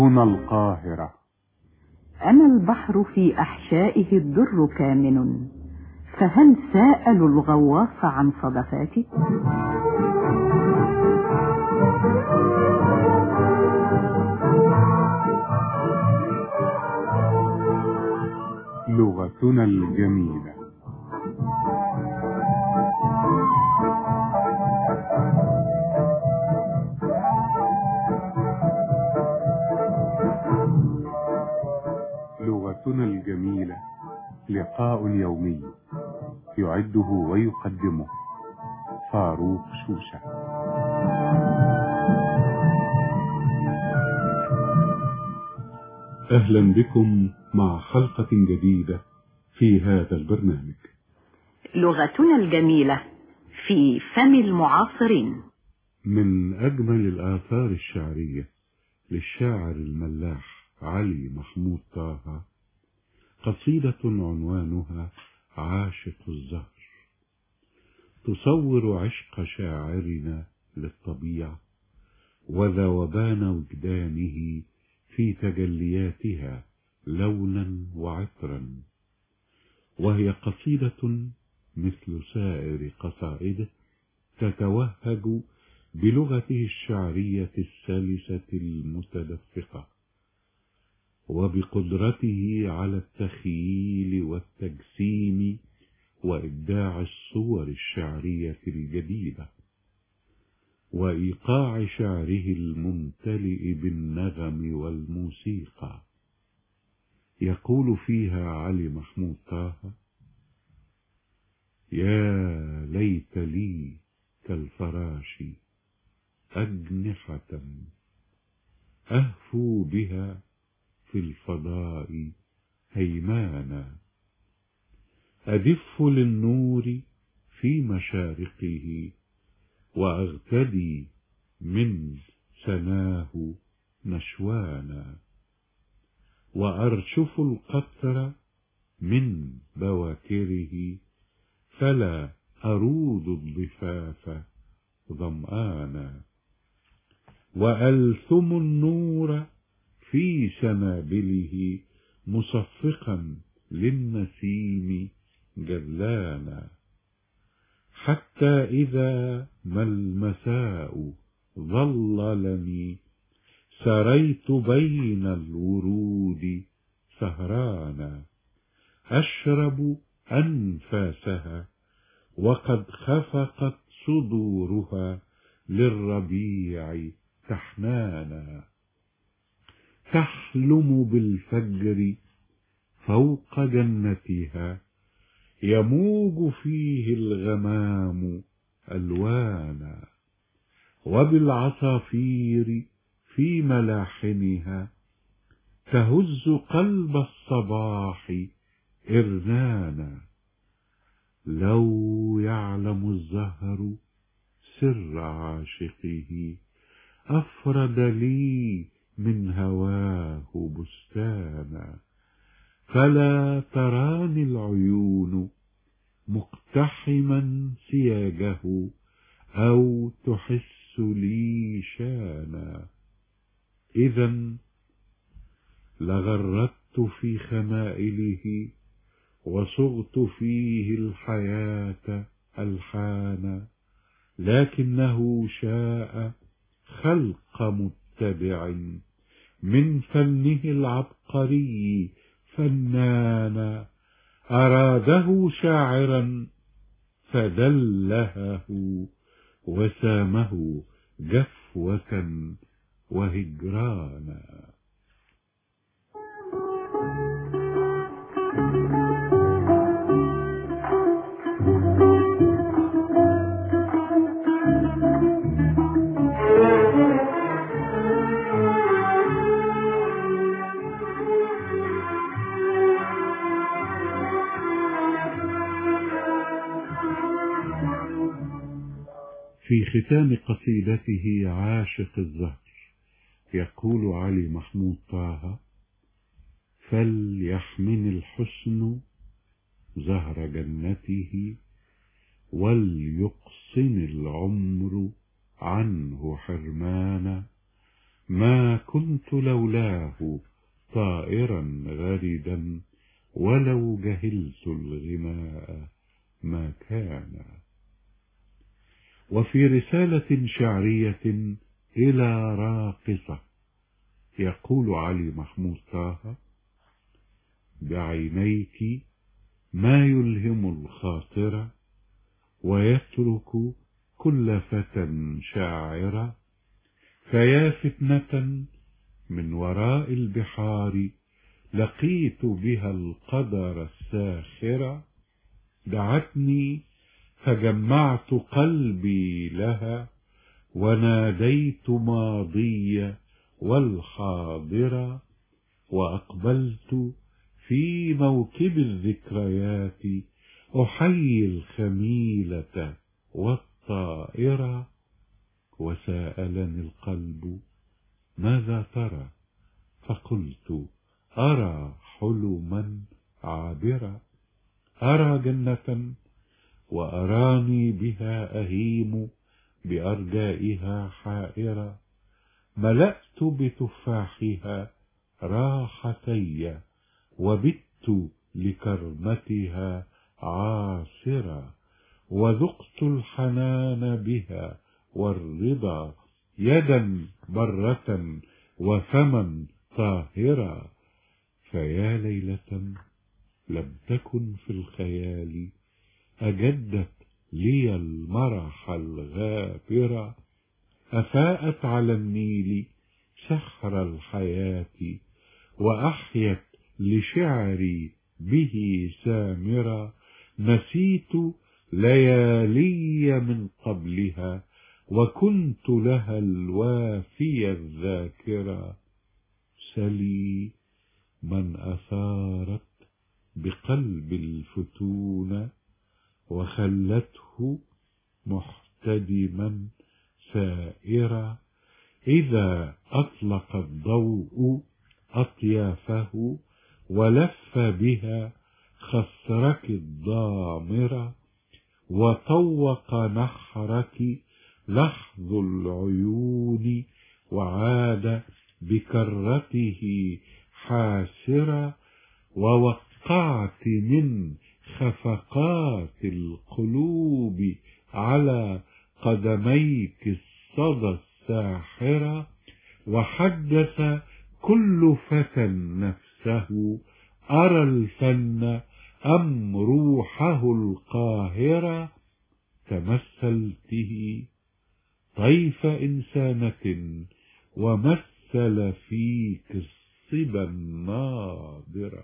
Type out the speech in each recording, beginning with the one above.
هنا القاهرة. أنا البحر في أحشائه الدر كامن، فهل سألوا الغواص عن صدفاتي؟ لغتنا الجميلة. لغتنا الجميلة لقاء يومي يعده ويقدمه فاروق شوشة. أهلا بكم مع حلقة جديدة في هذا البرنامج. لغتنا الجميلة في فم المعاصرين. من أجمل الآثار الشعرية للشاعر الملاح علي محمود طه قصيدة عنوانها عاشق الزهر، تصور عشق شاعرنا للطبيعة وذوبان وجدانه في تجلياتها لونا وعطرا، وهي قصيدة مثل سائر قصائده تتوهج بلغته الشعرية السلسة المتدفقة وبقدرته على التخييل والتجسيم وإبداع الصور الشعرية الجديدة وإيقاع شعره الممتلئ بالنغم والموسيقى. يقول فيها علي محمود طه: يا ليت لي كالفراش أجنحة أهفو بها في الفضاء هيمانا، أدف للنور في مشارقه وأغتدي من سناه نشوانا، وأرشف القطر من بواكره فلا أرود الضفاف ظمآنا، وألثم النور في سنابله مصفقا للنسيم جلانا، حتى إذا ما المساء ظللني سريت بين الورود سهرانا، أشرب أنفاسها وقد خفقت صدورها للربيع تحنانا، تحلم بالفجر فوق جنتها يموج فيه الغمام ألوانا، وبالعصافير في ملاحنها تهز قلب الصباح إرنانا، لو يعلم الزهر سر عاشقه أفرد لي من هواه بستانا، فلا تراني العيون مقتحما سياجه أو تحس لي شانا، إذا لغردت في خمائله وصغت فيه الحياة ألحانا، لكنه شاء خلق متبع من فنه العبقري فنانا، أراده شاعرا فدلهه وسامه جفوة وهجرانا. في ختام قصيدته عاشق الزهر يقول علي محمود طه: فليحمن الحسن زهر جنته وليقصن العمر عنه حرمانا، ما كنت لولاه طائرا غريدا، ولو جهلت الغناء ما كان. وفي رسالة شعرية إلى راقصة يقول علي محمود طه: بعينيك ما يلهم الخاطر، ويترك كل فتى شاعرا، فيا فتنة من وراء البحار لقيت بها القدر الساخر، دعتني فجمعت قلبي لها، وناديت ماضي والحاضر، وأقبلت في موكب الذكريات أحيي الخميلة والطائرة، وسألني القلب ماذا ترى، فقلت أرى حلما عابرا، أرى جنة وأراني بها أهيم بأرجائها حائرة، ملأت بتفاحها راحتي، وبت لكرمتها عاصرا، وذقت الحنان بها والرضا، يدا برة وفما طاهرا، فيا ليلة لم تكن في الخيال أجدت لي المرح الغافرة، أفاءت على النيل سحر الحياة، وأحيت لشعري به سامرا، نسيت ليالي من قبلها، وكنت لها الوافي الذاكرة، سلي من أثارت بقلب الفتون، وخلته محتدما سائرا، إذا أطلق الضوء أطيافه، ولف بها خصرك الضامرة، وطوق نحرك لحظ العيون، وعاد بكرته حاسرا، ووقعت من خفقات القلوب على قدميك الصدى الساحرة، وحدث كل فتى نفسه أرى الفن أم روحه القاهرة، تمثلته طيف إنسانة، ومثل فيك الصبا الناضرة.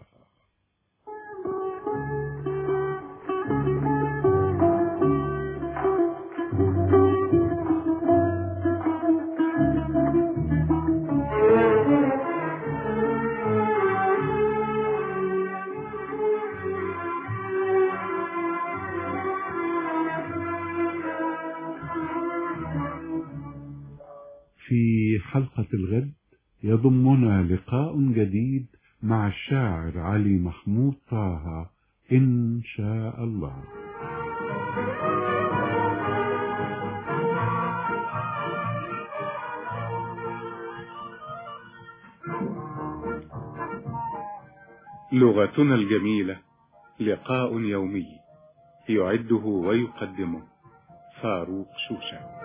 في حلقة الغد يضمنا لقاء جديد مع الشاعر علي محمود طه إن شاء الله. لغتنا الجميلة، لقاء يومي، يعده ويقدمه فاروق شوشة.